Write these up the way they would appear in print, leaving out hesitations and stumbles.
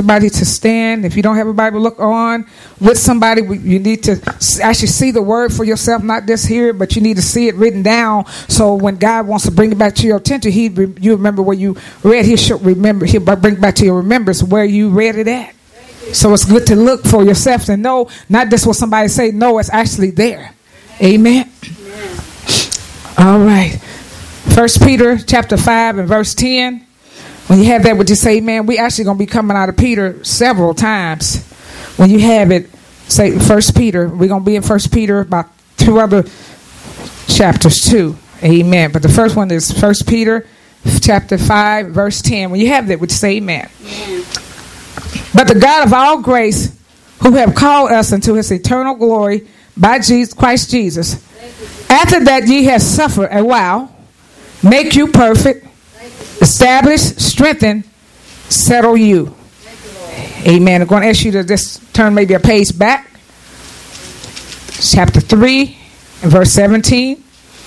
everybody to stand. If you don't have a Bible, look on with somebody. You need to actually see the word for yourself, not just hear it, but you need to see it written down. So when God wants to bring it back to your attention, you remember where you read. He'll bring it back to your remembrance where you read it at. So it's good to look for yourself and know, not just what somebody say. No, it's actually there. Amen. All right. 1 Peter chapter 5 and verse 10. When you have that, would you say, man, we actually going to be coming out of Peter several times. When you have it, say 1 Peter. We're going to be in 1 Peter about 2 other chapters too. Amen. But the first one is 1 Peter chapter 5 verse 10. When you have that, would you say amen? But the God of all grace, who have called us into his eternal glory by Christ Jesus, after that ye have suffered a while, make you perfect, establish, strengthen, settle you. Amen. I'm going to ask you to just turn maybe a page back. Chapter 3 and verse 17.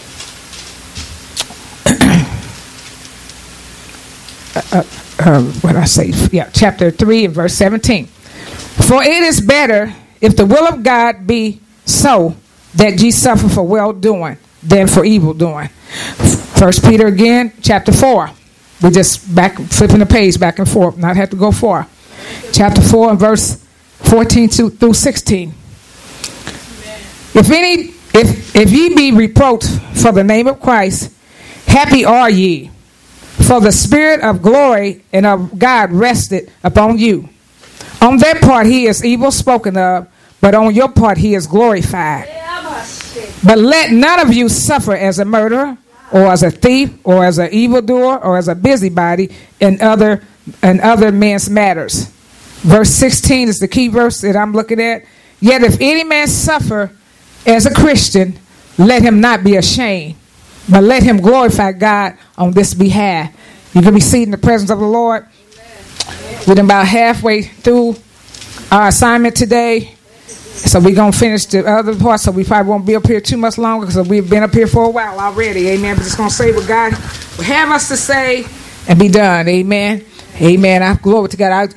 What I say? Yeah, chapter 3 and verse 17. For it is better, if the will of God be so, that ye suffer for well doing than for evil doing. 1 Peter again, chapter 4. We just flipping the page back and forth, not have to go far. Chapter 4 and verse 14 through 16. If ye be reproached for the name of Christ, happy are ye, for the Spirit of glory and of God rested upon you. On that part he is evil spoken of, but on your part he is glorified. But let none of you suffer as a murderer, or as a thief, or as an evildoer, or as a busybody in other men's matters. Verse 16 is the key verse that I'm looking at. Yet if any man suffer as a Christian, let him not be ashamed, but let him glorify God on this behalf. You can be seated in the presence of the Lord. We're about halfway through our assignment today. So we're going to finish the other part, so we probably won't be up here too much longer because we've been up here for a while already. Amen. We're just going to say what God will have us to say and be done. Amen. Amen. I glory to God. I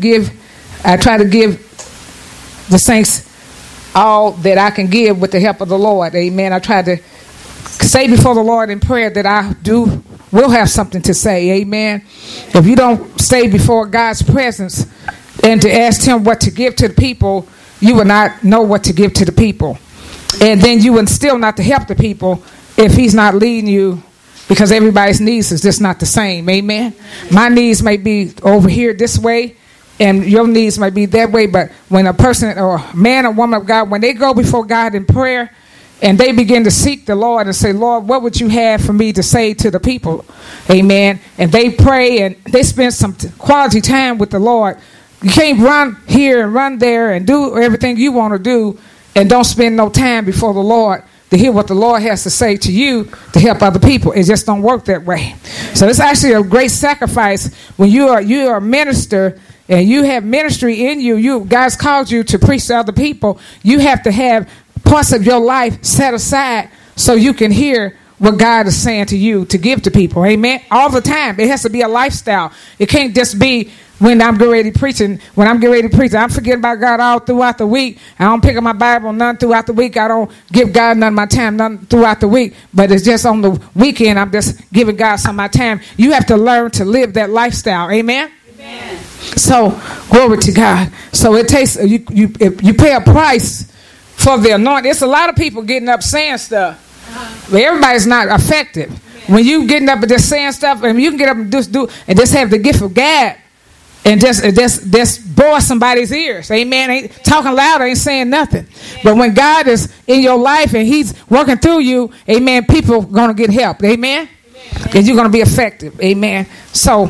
try to give the saints all that I can give with the help of the Lord. Amen. I try to say before the Lord in prayer that I will have something to say. Amen. If you don't stay before God's presence and to ask him what to give to the people, you will not know what to give to the people. And then you will still not to help the people if he's not leading you, because everybody's needs is just not the same. Amen. My needs may be over here this way and your needs might be that way. But when a person or man or woman of God, when they go before God in prayer and they begin to seek the Lord and say, Lord, what would you have for me to say to the people? Amen. And they pray and they spend some quality time with the Lord. You can't run here and run there and do everything you want to do and don't spend no time before the Lord to hear what the Lord has to say to you to help other people. It just don't work that way. So it's actually a great sacrifice when you are a minister and you have ministry in you. God's called you to preach to other people. You have to have parts of your life set aside so you can hear what God is saying to you to give to people. Amen. All the time. It has to be a lifestyle. It can't just be when I'm getting ready to preach. When I'm getting ready to preach, I'm forgetting about God all throughout the week. I don't pick up my Bible none throughout the week. I don't give God none of my time none throughout the week. But it's just on the weekend I'm just giving God some of my time. You have to learn to live that lifestyle. Amen. Amen. So glory to God. So it takes you pay a price for the anointing. It's a lot of people getting up saying stuff, but everybody's not effective. When you getting up and just saying stuff, and you can get up and just have the gift of God. And just bore somebody's ears. Amen. Ain't talking loud, ain't saying nothing. But when God is in your life and he's working through you, amen, people are going to get help. Amen. And you're going to be effective. Amen. So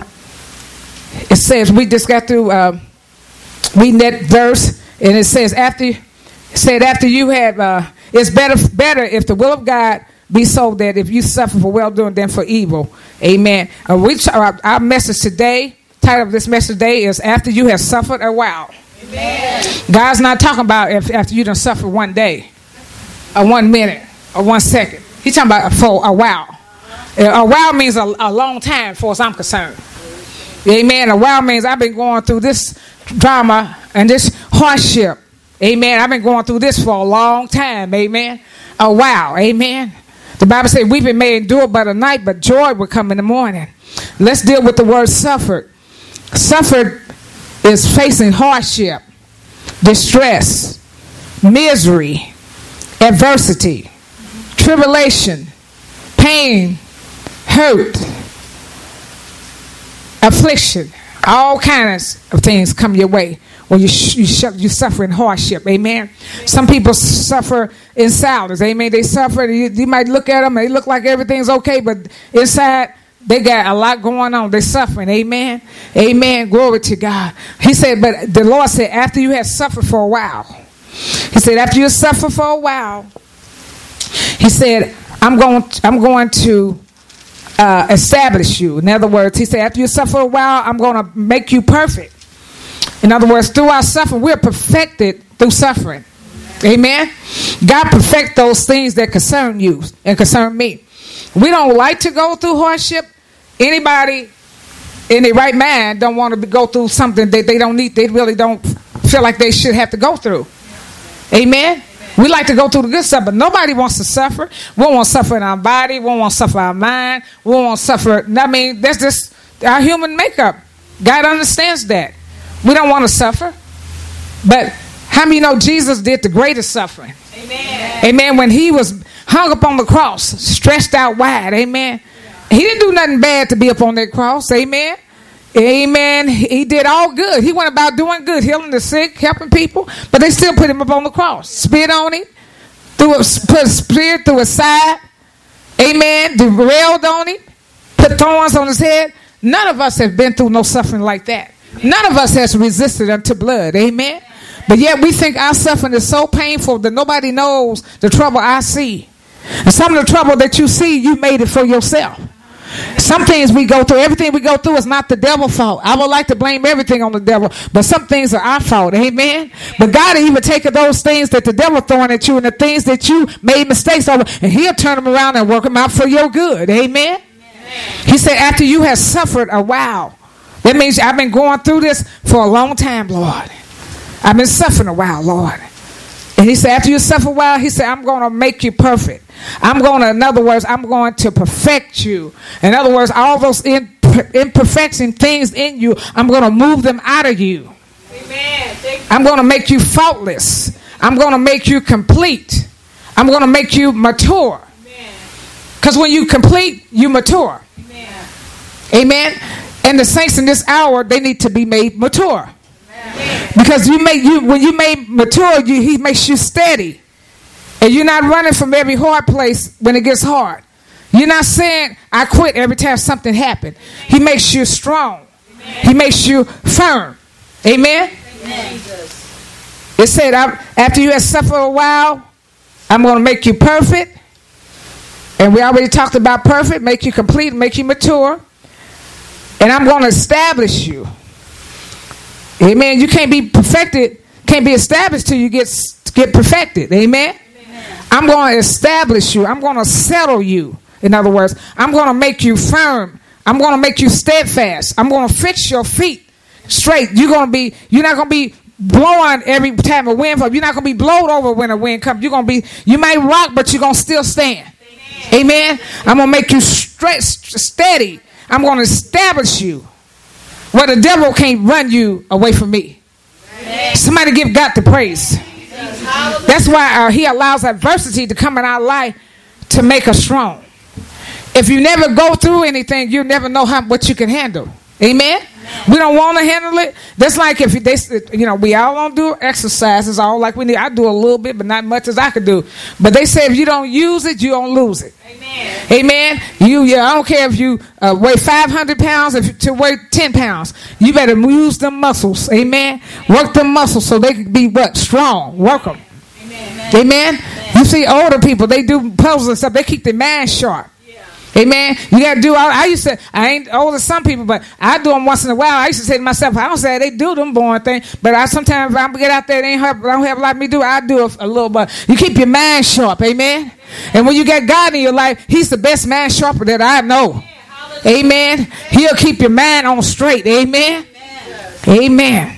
it says, we just got through reading that verse, and it says after you have it's better if the will of God be so that if you suffer for well doing than for evil. Amen. Our message today, title of this message today is after you have suffered a while. Amen. God's not talking about after you done suffered one day or 1 minute or 1 second. He's talking about for a while. A while means a long time, as far as I'm concerned. Amen. A while means I've been going through this drama and this hardship. Amen. I've been going through this for a long time. Amen. A while. Amen. The Bible says weeping may endure but a night, but joy will come in the morning. Let's deal with the word suffered. Suffered is facing hardship, distress, misery, adversity, tribulation, pain, hurt, affliction. All kinds of things come your way when you suffer in hardship. Amen. Some people suffer in silence. Amen. They suffer. You might look at them, they look like everything's okay, but inside they got a lot going on. They're suffering. Amen. Amen. Glory to God. He said, but the Lord said, after you have suffered for a while, he said, after you suffer for a while, he said, I'm going to establish you. In other words, he said, after you suffer a while, I'm going to make you perfect. In other words, through our suffering, we're perfected through suffering. Amen. God perfect those things that concern you and concern me. We don't like to go through hardship. Anybody in their right mind don't want to go through something that they don't need. They really don't feel like they should have to go through. Amen. We like to go through the good stuff, but nobody wants to suffer. We don't want to suffer in our body. We don't want to suffer our mind. We don't want to suffer. I mean, that's just our human makeup. God understands that. We don't want to suffer. But how many know Jesus did the greatest suffering? Amen. Amen. When he was hung up on the cross, stretched out wide. Amen. He didn't do nothing bad to be up on that cross. Amen. Amen. He did all good. He went about doing good, healing the sick, helping people, but they still put him up on the cross. Spit on him, put a spear through his side. Amen. Derailed on him, put thorns on his head. None of us have been through no suffering like that. None of us has resisted unto blood. Amen. But yet we think our suffering is so painful that nobody knows the trouble I see. And some of the trouble that you see, you made it for yourself. Some things we go through, everything we go through is not the devil's fault. I would like to blame everything on the devil, but some things are our fault. Amen. But God will even take those things that the devil throwing at you and the things that you made mistakes over, and he'll turn them around and work them out for your good. Amen. He said, after you have suffered a while, that means I've been going through this for a long time, Lord. I've been suffering a while, Lord. And he said, after you suffer a while, he said, I'm going to make you perfect. In other words, I'm going to perfect you. In other words, all those imperfection things in you, I'm going to move them out of you. Amen. I'm going to make you faultless. I'm going to make you complete. I'm going to make you mature. Because when you complete, you mature. Amen. Amen. And the saints in this hour, they need to be made mature. Amen. Because when you made mature, he makes you steady. And you're not running from every hard place when it gets hard. You're not saying, I quit every time something happened. He makes you strong. Amen. He makes you firm. Amen? Amen. It said, after you have suffered a while, I'm going to make you perfect. And we already talked about perfect, make you complete, make you mature. And I'm going to establish you. Amen. You can't be perfected, can't be established till you get perfected. Amen. I'm going to establish you. I'm going to settle you. In other words, I'm going to make you firm. I'm going to make you steadfast. I'm going to fix your feet straight. You're not going to be blowing every time a wind comes. You're not going to be blowed over when a wind comes. You might rock, but you're going to still stand. Amen. I'm going to make you steady. I'm going to establish you where the devil can't run you away from me. Amen. Somebody give God the praise. That's why he allows adversity to come in our life to make us strong. If you never go through anything, you never know what you can handle. Amen. We don't want to handle it. That's like if we all don't do exercises all like we need. I do a little bit, but not much as I could do. But they say if you don't use it, you don't lose it. Amen. Amen. I don't care if you weigh 500 pounds to weigh 10 pounds. You better use them muscles. Amen. Work them muscles so they can be strong. Work them. Amen. Amen. You see older people, they do puzzles and stuff. They keep their mind sharp. Amen. You got to do all. I ain't old as some people, but I do them once in a while. I used to say to myself, I don't say they do them boring things, but sometimes if I get out there, I don't have a lot of me do. I do a little, but you keep your mind sharp. Amen. And when you got God in your life, He's the best mind sharper that I know. Amen. He'll keep your mind on straight. Amen. Amen.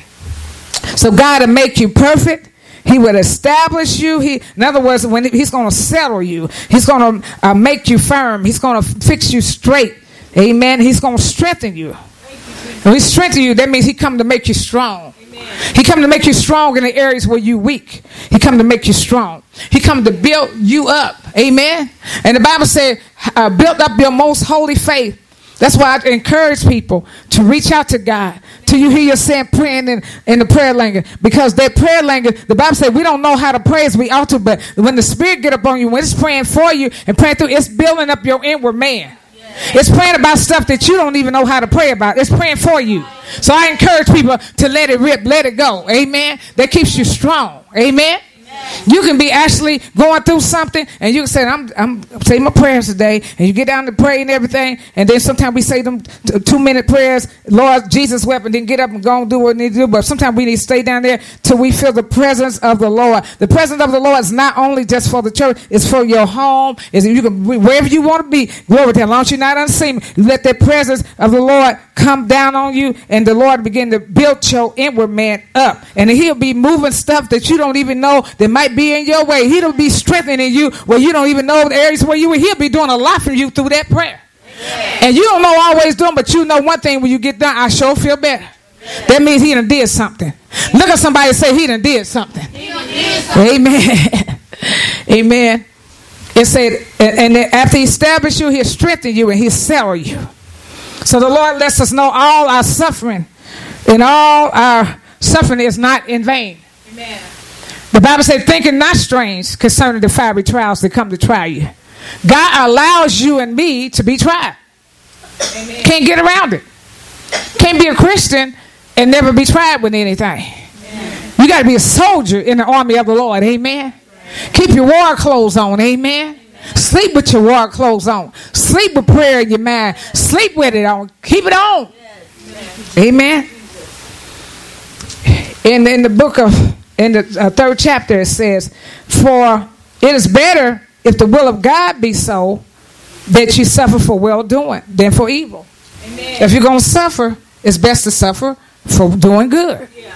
So God will make you perfect. He will establish you. In other words, when he's going to settle you, he's going to make you firm. He's going to fix you straight. Amen. He's going to strengthen you. When he strengthens you, that means he come to make you strong. He come to make you strong in the areas where you're weak. He come to make you strong. He come to build you up. Amen. And the Bible said, build up your most holy faith. That's why I encourage people to reach out to God till you hear yourself praying in the prayer language. Because that prayer language, the Bible said we don't know how to pray as we ought to, but when the Spirit get up on you, when it's praying for you and praying through, it's building up your inward man. It's praying about stuff that you don't even know how to pray about. It's praying for you. So I encourage people to let it rip, let it go. Amen. That keeps you strong. Amen. You can be actually going through something and you can say, I'm saying my prayers today, and you get down to pray and everything, and then sometimes we say them 2-minute prayers, Lord Jesus wept, and then get up and go and do what we need to do. But sometimes we need to stay down there till we feel the presence of the Lord. The presence of the Lord is not only just for the church, it's for your home. You can, wherever you want to be, glory to Him. As long as you're not unseen, let the presence of the Lord come down on you, and the Lord begin to build your inward man up. And He'll be moving stuff that you don't even know that might be in your way. He'll be strengthening you where you don't even know the areas where you were. He'll be doing a lot for you through that prayer. Amen. And you don't know always doing, but you know one thing: when you get done, I sure feel better. Amen. That means He done did something. Amen. Look at somebody and say, He done did something. He done did something. Amen. Amen. It said, and after He established you, He'll strengthen you and He'll settle you. So the Lord lets us know all our suffering and all our suffering is not in vain. Amen. The Bible says, thinking not strange concerning the fiery trials that come to try you. God allows you and me to be tried. Amen. Can't get around it. Can't be a Christian and never be tried with anything. Amen. You got to be a soldier in the army of the Lord. Amen. Right. Keep your war clothes on. Amen. Amen. Sleep with your war clothes on. Sleep with prayer in your mind. Sleep with it on. Keep it on. Yes. Amen. In the book of, in the 3rd chapter, it says, for it is better if the will of God be so that you suffer for well doing than for evil. Amen. If you're going to suffer, it's best to suffer for doing good. Yeah.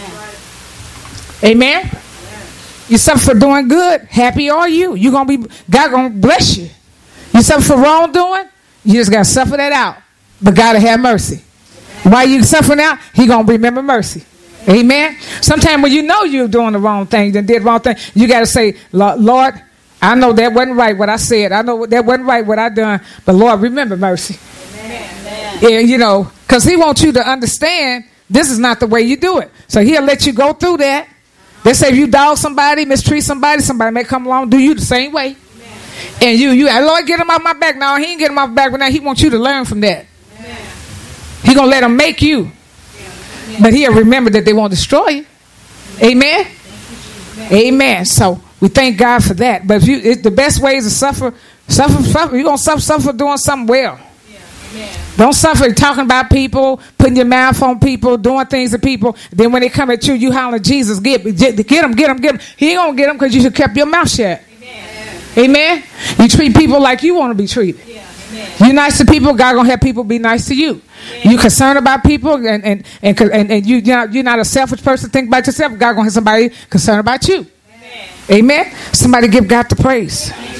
Amen. Amen. You suffer for doing good, happy are you. You're gonna be, God gonna bless you. You suffer for wrongdoing, you just gotta suffer that out. But God will have mercy. While you suffering out, He gonna remember mercy. Amen. Sometimes when you know you're doing the wrong thing and did the wrong thing, you gotta say, Lord, I know that wasn't right what I said. I know that wasn't right what I done. But Lord, remember mercy. Amen. And you know, because He wants you to understand this is not the way you do it. So He'll let you go through that. They say if you dog somebody, mistreat somebody, somebody may come along and do you the same way. Amen. And you, Lord, get him off my back. No, He ain't get him off my back, but now He wants you to learn from that. Amen. He going to let them make you. Amen. But He'll remember that they won't destroy you. Amen. Amen. So we thank God for that. But if the best way is to suffer. You're going to suffer doing something well. Amen. Don't suffer talking about people, putting your mouth on people, doing things to people. Then when they come at you, you holler, Jesus, get him. He ain't going to get them because you should kept your mouth shut. Amen. Amen. You treat people like you want to be treated. Yeah. You're nice to people, God going to have people be nice to you. Amen. You concerned about people and you're not a selfish person. Think about yourself. God going to have somebody concerned about you. Amen. Amen. Somebody give God the praise. Amen.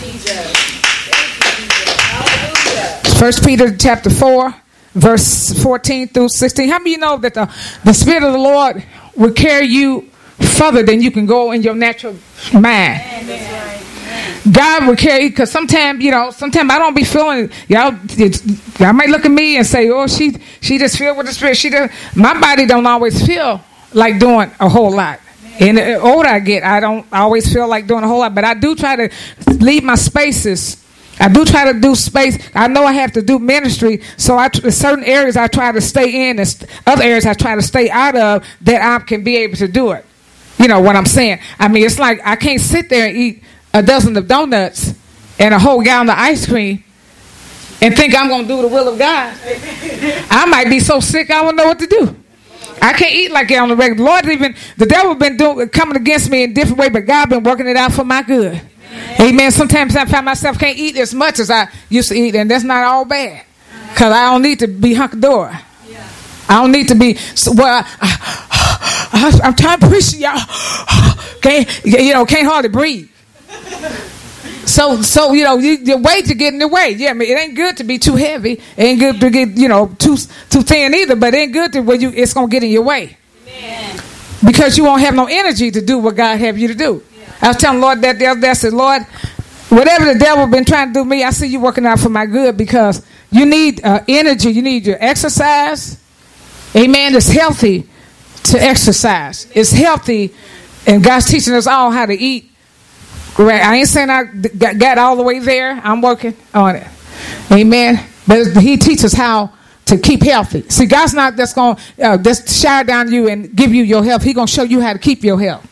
1 Peter chapter 4, verse 14 through 16. How many of you know that the Spirit of the Lord will carry you further than you can go in your natural mind? Amen. God will carry you, because sometimes I don't be feeling, y'all might look at me and say, oh, she just filled with the Spirit. My body don't always feel like doing a whole lot. And the older I get, I don't always feel like doing a whole lot, but I do try to leave my spaces. I do try to do space. I know I have to do ministry, so certain areas I try to stay in, and other areas I try to stay out of, that I can be able to do it. You know what I'm saying? I mean, it's like I can't sit there and eat a dozen of donuts and a whole gallon of ice cream and think I'm going to do the will of God. I might be so sick I don't know what to do. I can't eat like that on the regular. The devil been coming against me in different ways, but God been working it out for my good. Amen. Sometimes I find myself can't eat as much as I used to eat, and that's not all bad. Because I don't need to be hunky-dory. I don't need to be, I'm trying to preach, y'all. Can't hardly breathe. So your weight to get in the way. Yeah, I mean, it ain't good to be too heavy. It ain't good to get, too thin either. But it ain't good to where it's gonna get in your way. Amen. Because you won't have no energy to do what God have you to do. Yeah. I was telling Lord that the other day. I said, Lord, whatever the devil been trying to do to me, I see you working out for my good, because you need energy. You need your exercise. Amen. It's healthy to exercise. It's healthy, and God's teaching us all how to eat. Right. I ain't saying I got all the way there. I'm working on it. Amen. But he teaches how to keep healthy. See, God's not just going to just shower down you and give you your health. He's going to show you how to keep your health.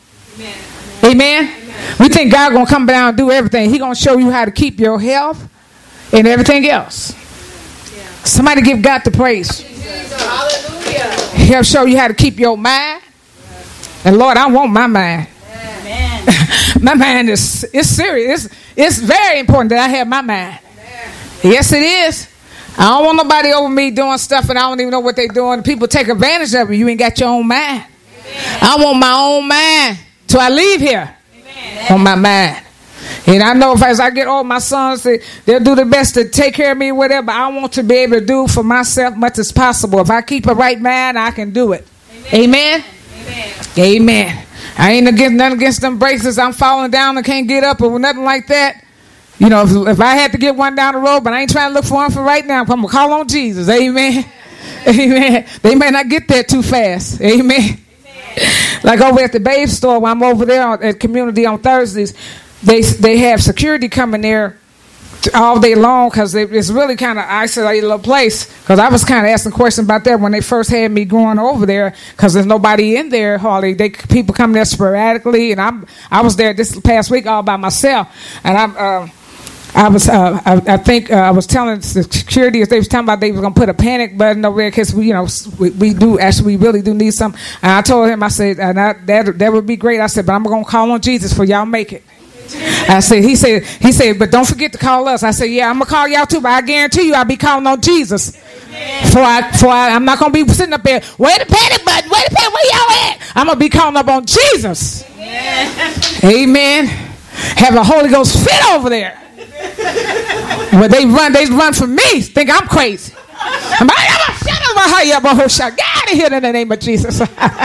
Amen. Amen. We think God's going to come down and do everything. He's going to show you how to keep your health and everything else. Yeah. Somebody give God the praise. Hallelujah. He'll show you how to keep your mind. And Lord, I want my mind. Amen. My mind is serious. It's very important that I have my mind. Amen. Yes, it is. I don't want nobody over me doing stuff and I don't even know what they're doing. People take advantage of you. You ain't got your own mind. Amen. I want my own mind till I leave here. Amen. On my mind. And I know as I get old, my sons, they'll do the best to take care of me, whatever. I want to be able to do for myself much as possible. If I keep a right mind, I can do it. Amen. Amen. Amen. I ain't nothing against them braces. I'm falling down and can't get up or nothing like that. If I had to get one down the road, but I ain't trying to look for one for right now. I'm going to call on Jesus. Amen. Amen. They may not get there too fast. Amen. Like over at the Babe store, when I'm over there at Community on Thursdays, they have security coming there all day long, because it's really kind of isolated little place. Because I was kind of asking questions about that when they first had me going over there, because there's nobody in there hardly. People come there sporadically, and I was there this past week all by myself, and I was telling the security, they was talking about they was gonna put a panic button over there, because we really do need some. And I told him, I said, that would be great. I said, but I'm gonna call on Jesus for y'all make it. I said, he said, but don't forget to call us. I said, yeah, I'm gonna call y'all too, but I guarantee you I'll be calling on Jesus. I'm not gonna be sitting up there, where the panic button, where y'all at? I'm gonna be calling up on Jesus. Amen. Have a Holy Ghost fit over there. Where they run from me, think I'm crazy. Get out of here in the name of Jesus.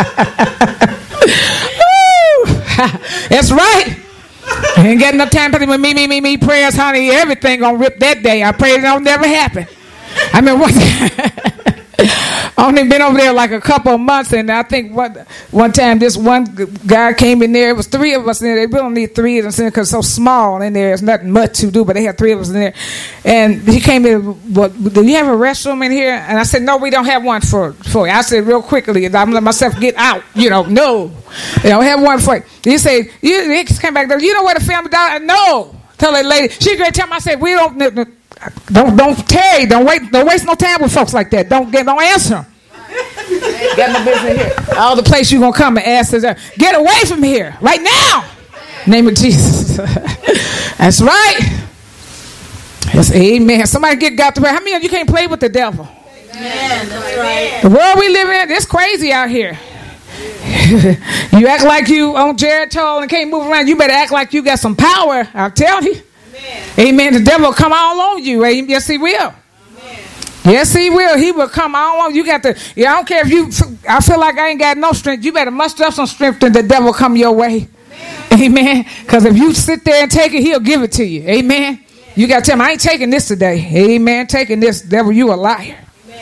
That's right. I ain't got enough time to with me prayers, honey. Everything gonna rip that day. I pray it don't never happen. I mean, I only been over there like a couple of months, and I think one time this one guy came in there. It was three of us in there. They really only need three of us in there because it's so small in there. There's nothing much to do, but they had three of us in there. And he came in, do you have a restroom in here? And I said, no, we don't have one for you. I said real quickly, I'm letting myself get out. No, they don't have one for you. He said, he came back there, you know where the family dollar? No. Tell that lady. She great time. I said, we don't tarry. Don't waste no time with folks like that. Don't answer them. Got no business here. All the place you gonna come and ask us, get away from here right now. Name of Jesus. That's right. Yes, amen. Somebody get God to pray. How many of you can't play with the devil? Amen. That's right. The world we live in, it's crazy out here. You act like you on Geritol and can't move around. You better act like you got some power. I'll tell you. Amen. The devil will come all on you. Yes, he will. Amen. Yes, he will. He will come all on you. Got to. I don't care if I feel like I ain't got no strength. You better muster up some strength, and the devil come your way. Amen. Because if you sit there and take it, he'll give it to you. Amen. You got to tell him, I ain't taking this today. Amen. Taking this, devil, you a liar.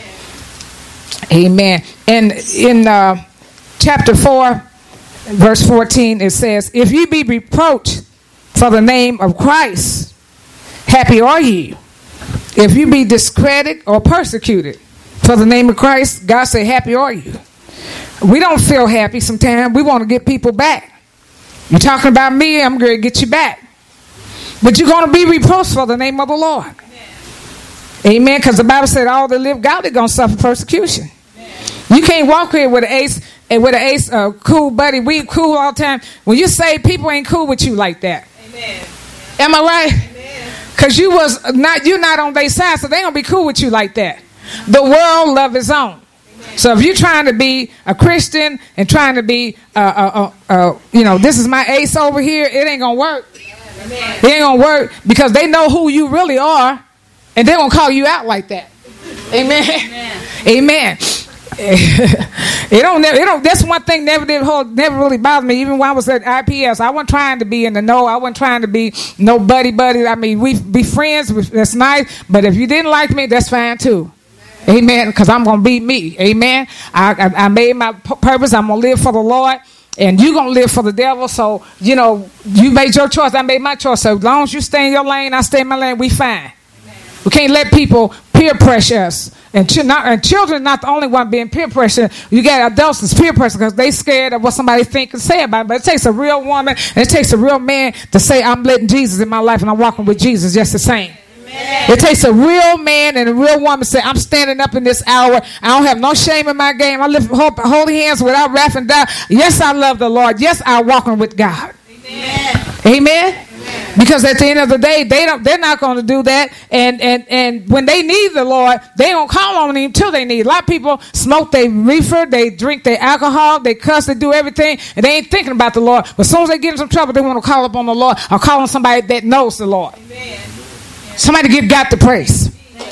Amen. And in chapter 4, verse 14, it says, if you be reproached for the name of Christ, happy are ye. If you be discredited or persecuted for the name of Christ, God say, happy are you. We don't feel happy sometimes. We want to get people back. You're talking about me, I'm going to get you back. But you're going to be reproached for the name of the Lord. Amen. Because the Bible said all that live godly going to suffer persecution. Amen. You can't walk here with an ace, cool buddy. We cool all the time. When you say people ain't cool with you like that. Amen. Am I right? Because you're not on their side, so they gonna be cool with you like that. The world loves its own. So if you're trying to be a Christian and trying to be, this is my ace over here, it ain't going to work. It ain't going to work because they know who you really are and they're going to call you out like that. Amen. Amen. That's one thing never really bothered me. Even when I was at IPS, I wasn't trying to be in the know. I wasn't trying to be no buddy. I mean, we be friends. That's nice. But if you didn't like me, that's fine too. Amen. Because I'm going to be me. Amen. I made my purpose. I'm going to live for the Lord. And you're going to live for the devil. So, you made your choice. I made my choice. So as long as you stay in your lane, I stay in my lane, we fine. We can't let people peer pressure us. And children not the only one being peer pressure. You got adults that's peer pressure because they scared of what somebody think and say about it. But it takes a real woman and it takes a real man to say, I'm letting Jesus in my life and I'm walking with Jesus just the same. Amen. It takes a real man and a real woman to say, I'm standing up in this hour. I don't have no shame in my game. I lift holy hands without wrath and doubt. Yes, I love the Lord. Yes, I'm walking with God. Amen. Amen. Because at the end of the day, they're not going to do that. And when they need the Lord, they don't call on him till they need. A lot of people smoke their reefer, they drink their alcohol, they cuss, they do everything, and they ain't thinking about the Lord. But as soon as they get in some trouble, they want to call upon the Lord or call on somebody that knows the Lord. Amen. Somebody give God the praise.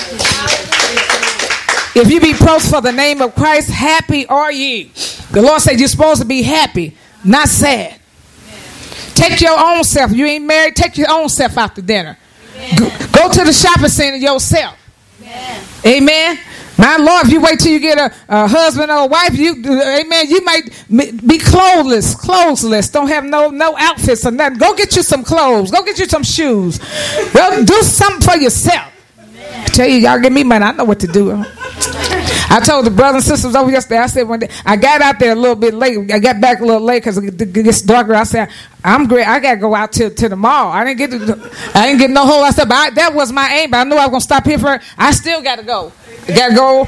If you be reproached for the name of Christ, happy are ye. The Lord said you're supposed to be happy, not sad. Take your own self. You ain't married, take your own self out to dinner. Go to the shopping center yourself. Amen. Amen. My Lord, if you wait till you get a husband or a wife, amen, you might be clothesless. Don't have no outfits or nothing. Go get you some clothes. Go get you some shoes. Go do something for yourself. Amen. I tell you, y'all give me money. I know what to do. I told the brothers and sisters over yesterday, I said one day, I got out there a little bit late. I got back a little late because it gets darker. I said, I'm great. I got to go out to the mall. I didn't get no whole lot of stuff. But that was my aim. But I knew I was going to stop here for it. I still got to go. I got to go.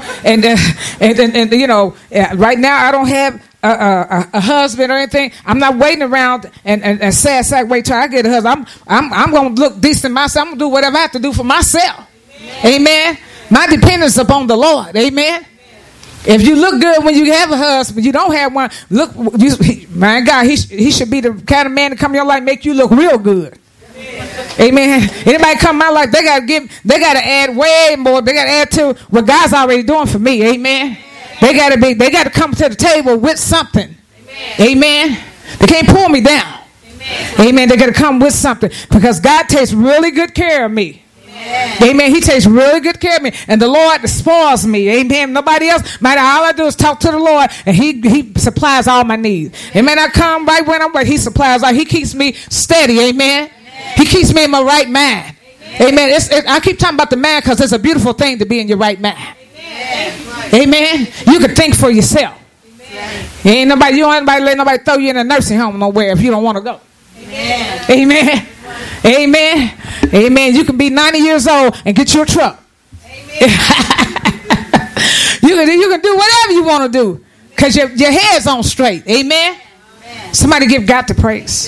And right now I don't have a husband or anything. I'm not waiting around and sad wait till I get a husband. I'm going to look decent myself. I'm going to do whatever I have to do for myself. Amen. My dependence upon the Lord. Amen. If you look good when you have a husband, you don't have one. Look, my God, he should be the kind of man to come in your life, make you look real good. Amen. Anybody come in my life, they gotta add way more. They gotta add to what God's already doing for me. Amen. They gotta come to the table with something. Amen. They can't pull me down. Amen. They gotta come with something because God takes really good care of me. Amen. He takes really good care of me. And the Lord spoils me. Amen. Nobody else. All I do is talk to the Lord and he supplies all my needs. Amen. I come right when I'm right. He supplies all. He keeps me steady. Amen. He keeps me in my right mind. Amen. I keep talking about the mind because it's a beautiful thing to be in your right mind. Amen. You can think for yourself. You don't let nobody throw you in a nursing home nowhere if you don't want to go. Amen. Amen. Amen. You can be 90 years old and get your truck. Amen. you can do whatever you want to do because your head's on straight. Amen. Somebody give God the praise.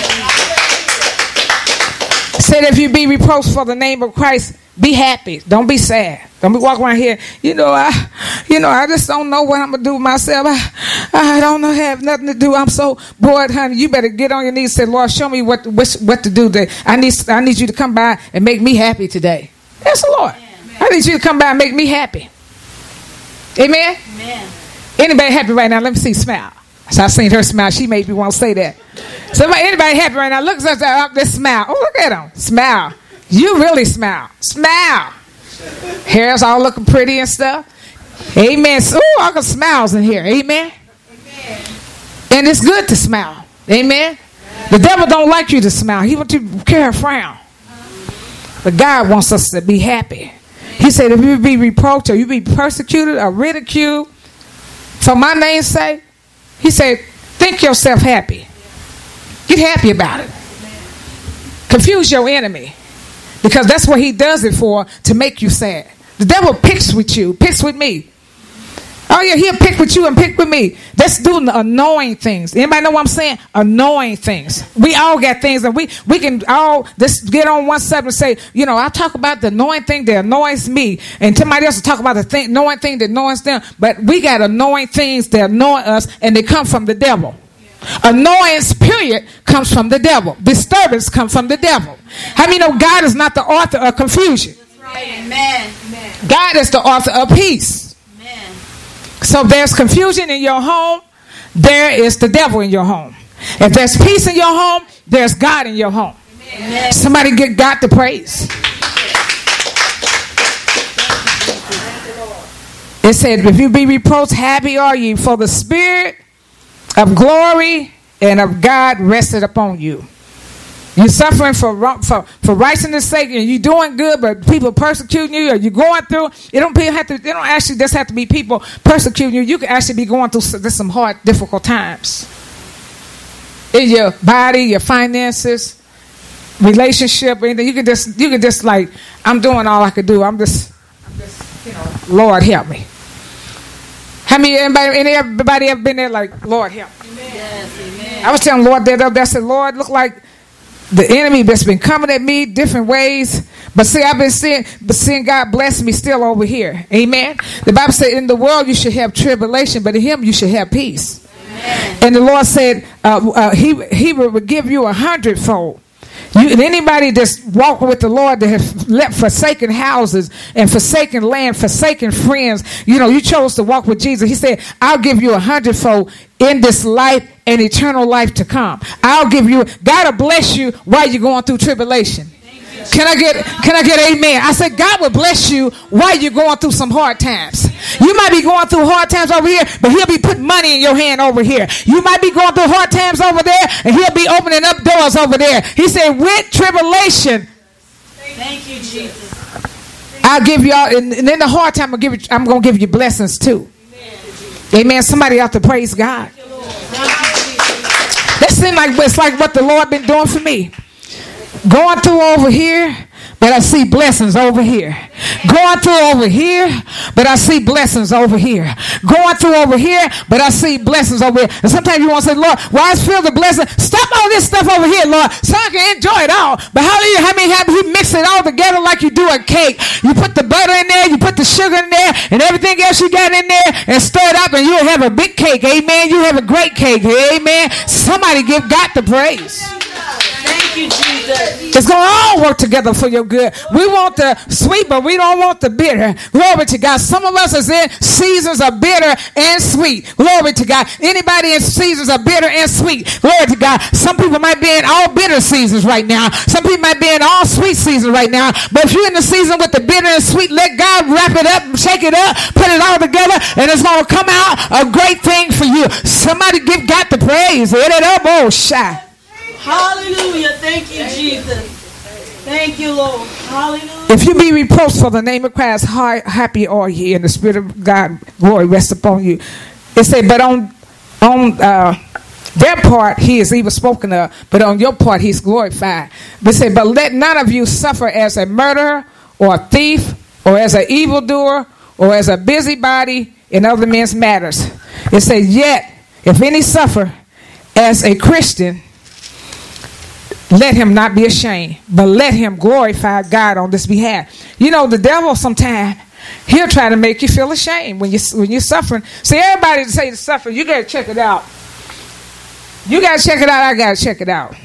Said if you be reproached for the name of Christ, be happy. Don't be sad. Don't be walking around here. I just don't know what I'm gonna do with myself. I don't know. Have nothing to do. I'm so bored, honey. You better get on your knees and say, Lord, show me what to do. I need you to come by and make me happy today. That's the Lord. I need you to come by and make me happy. Amen. Amen. Anybody happy right now? Let me see. Smile. So I seen her smile. She made me want to say that. So anybody happy right now? Look at that. This smile. Oh, look at them. Smile. You really smile. Smile. Hair's all looking pretty and stuff. Amen. So, all the smiles in here. Amen. And it's good to smile. Amen. The devil don't like you to smile. He wants you to carry a frown. But God wants us to be happy. He said if you be reproached or you be persecuted or ridiculed for my name's sake, he said, think yourself happy. Get happy about it. Confuse your enemy. Because that's what he does it for, to make you sad. The devil picks with you, picks with me. Oh yeah, he'll pick with you and pick with me. Let's do the annoying things. Anybody know what I'm saying? Annoying things. We all got things, and we can all just get on one side and say, you know, I talk about the annoying thing that annoys me, and somebody else will talk about the annoying thing that annoys them. But we got annoying things that annoy us, and they come from the devil. Annoyance, period, comes from the devil. Disturbance comes from the devil. How many know God is not the author of confusion? That's right. Amen. God is the author of peace. So if there's confusion in your home, there is the devil in your home. If there's peace in your home, there's God in your home. Amen. Somebody get God to praise. It said, if you be reproached, happy are you, for the spirit of glory and of God rested upon you. You're suffering for righteousness' sake, and you're doing good, but people persecuting you, or you're going through. They don't actually just have to be people persecuting you. You can actually be going through some hard, difficult times in your body, your finances, relationship, anything. You can just like, I'm doing all I could do. I'm just, Lord help me. How many anybody ever been there like, Lord help me? Amen. Yes, amen. I was telling Lord that I said, Lord, look like the enemy that's been coming at me different ways. But see, I've been seeing God bless me still over here. Amen. The Bible said in the world you should have tribulation, but in him you should have peace. Amen. And the Lord said he will give you 100-fold. Anybody that's walking with the Lord that has left forsaken houses and forsaken land, forsaken friends, you chose to walk with Jesus. He said, I'll give you 100-fold in this life and eternal life to come. I'll give you, God will bless you while you're going through tribulation. Can I get amen? I said, God will bless you while you're going through some hard times. You might be going through hard times over here, but he'll be putting money in your hand over here. You might be going through hard times over there, and he'll be opening up doors over there. He said, with tribulation. Thank you, Jesus. I'll give y'all, and in the hard time, I'm going to give you blessings too. Amen. Somebody ought to praise God. That seems like it's like what the Lord been doing for me. Going through over here, but I see blessings over here. Going through over here, but I see blessings over here. Going through over here, but I see blessings over here. And sometimes you want to say, Lord, why is filled the blessing? Stop all this stuff over here, Lord, so I can enjoy it all. But how many have you mix it all together like you do a cake? You put the butter in there, you put the sugar in there, and everything else you got in there, and stir it up, and you'll have a big cake. Amen. You have a great cake. Amen. Somebody give God the praise. Thank you, Jesus. It's going to all work together for your good. We want the sweet, but we don't want the bitter. Glory to God. Some of us is in seasons of bitter and sweet. Glory to God. Anybody in seasons of bitter and sweet. Glory to God. Some people might be in all bitter seasons right now. Some people might be in all sweet seasons right now. But if you're in the season with the bitter and sweet, let God wrap it up, shake it up, put it all together, and it's going to come out a great thing for you. Somebody give God the praise. Hit it up, oh, shy. Hallelujah. Thank you, Jesus. Thank you, Lord. Hallelujah. If you be reproached for the name of Christ, happy are ye, and the Spirit of God glory rests upon you. It said, but on their part he is evil spoken of, but on your part he's glorified. But say, but let none of you suffer as a murderer or a thief or as an evildoer or as a busybody in other men's matters. It says, yet if any suffer as a Christian, let him not be ashamed, but let him glorify God on this behalf. The devil sometimes, he'll try to make you feel ashamed when you're suffering. See, everybody say to suffer, you got to check it out. You got to check it out. I got to check it out.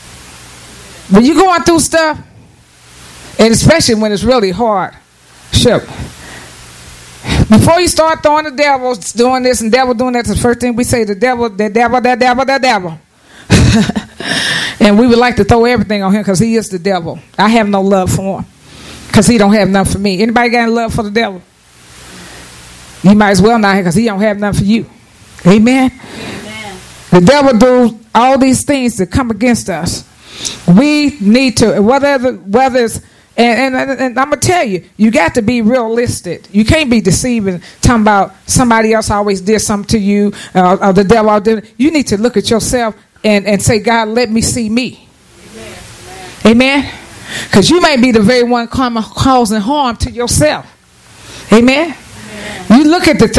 When you're going through stuff, and especially when it's really hard, sure. Before you start throwing the devil doing this and devil doing that, the first thing we say, the devil. And we would like to throw everything on him because he is the devil. I have no love for him because he don't have nothing for me. Anybody got any love for the devil? You might as well not because he don't have nothing for you. Amen? Amen. The devil do all these things that come against us. We need to, whether it's, and I'm going to tell you, you got to be realistic. You can't be deceiving, talking about somebody else always did something to you, or the devil did. You need to look at yourself and say, God, let me see me. Amen? Because you may be the very one causing harm to yourself. Amen? You look at the thing.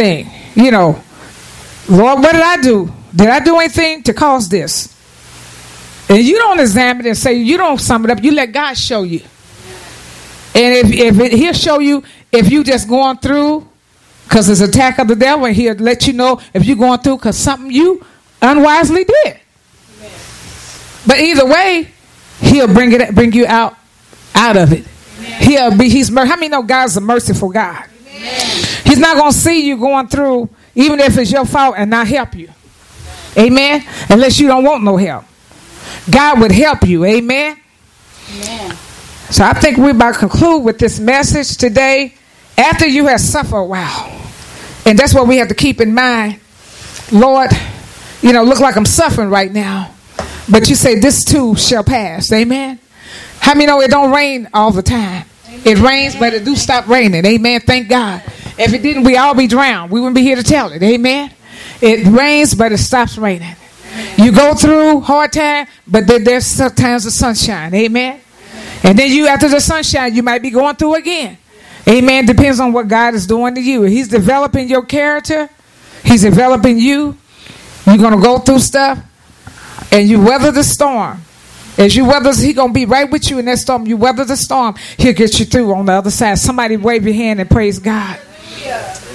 Lord, what did I do? Did I do anything to cause this? And you don't examine it and say, you don't sum it up. You let God show you. And he'll show you if you just going through because it's an attack of the devil, and he'll let you know if you're going through because something you unwisely did. Amen. But either way, he'll bring you out of it. Amen. How many know God's a merciful God? Amen. He's not going to see you going through, even if it's your fault, and not help you. Amen. Unless you don't want no help. God would help you. Amen. Amen. So I think we're about to conclude with this message today. After you have suffered a while, and that's what we have to keep in mind. Lord, look like I'm suffering right now, but you say this too shall pass. Amen. How many know it don't rain all the time? Amen. It rains, but it do stop raining. Amen. Thank God. If it didn't, we all be drowned. We wouldn't be here to tell it. Amen. It rains, but it stops raining. You go through hard time, but then there's sometimes the sunshine. Amen. And then after the sunshine, you might be going through again. Amen. Depends on what God is doing to you. He's developing your character. He's developing you. You're going to go through stuff, and you weather the storm. As you weather, He's going to be right with you in that storm. You weather the storm, He'll get you through on the other side. Somebody wave your hand and praise God.